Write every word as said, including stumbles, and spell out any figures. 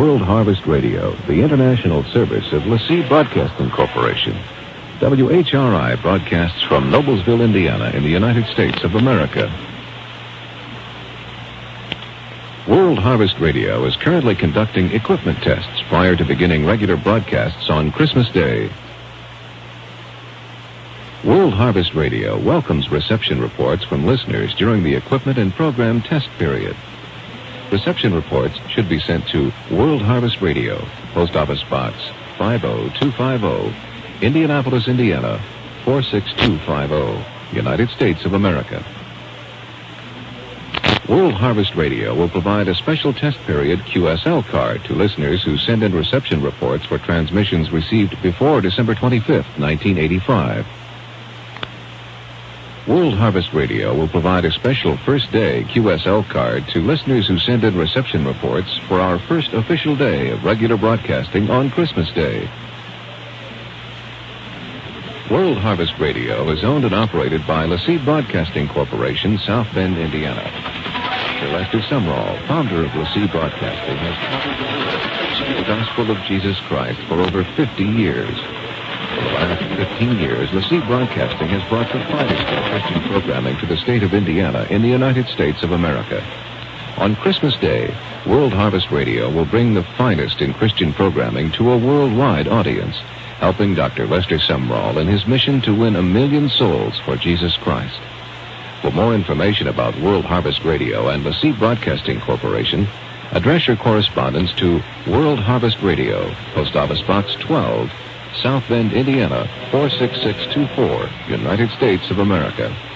World Harvest Radio, the international service of LaCie Broadcasting Corporation. W H R I broadcasts from Noblesville, Indiana, in the United States of America. World Harvest Radio is currently conducting equipment tests prior to beginning regular broadcasts on Christmas Day. World Harvest Radio welcomes reception reports from listeners during the equipment and program test period. Reception reports should be sent to World Harvest Radio, Post Office Box five oh two five oh, Indianapolis, Indiana, four six two five oh, United States of America. World Harvest Radio will provide a special test period Q S L card to listeners who send in reception reports for transmissions received before December twenty-fifth, nineteen eighty-five. World Harvest Radio will provide a special first day Q S L card to listeners who send in reception reports for our first official day of regular broadcasting on Christmas Day. World Harvest Radio is owned and operated by LaCie Broadcasting Corporation, South Bend, Indiana. Doctor Lester Sumrall, founder of LaCie Broadcasting, has taught the gospel of Jesus Christ for over fifty years. For the last fifteen years, LaCie Broadcasting has brought the finest in Christian programming to the state of Indiana in the United States of America. On Christmas Day, World Harvest Radio will bring the finest in Christian programming to a worldwide audience, helping Doctor Lester Sumrall in his mission to win a million souls for Jesus Christ. For more information about World Harvest Radio and LaCie Broadcasting Corporation, address your correspondence to World Harvest Radio, Post Office Box twelve, South Bend, Indiana, four six six two four, United States of America.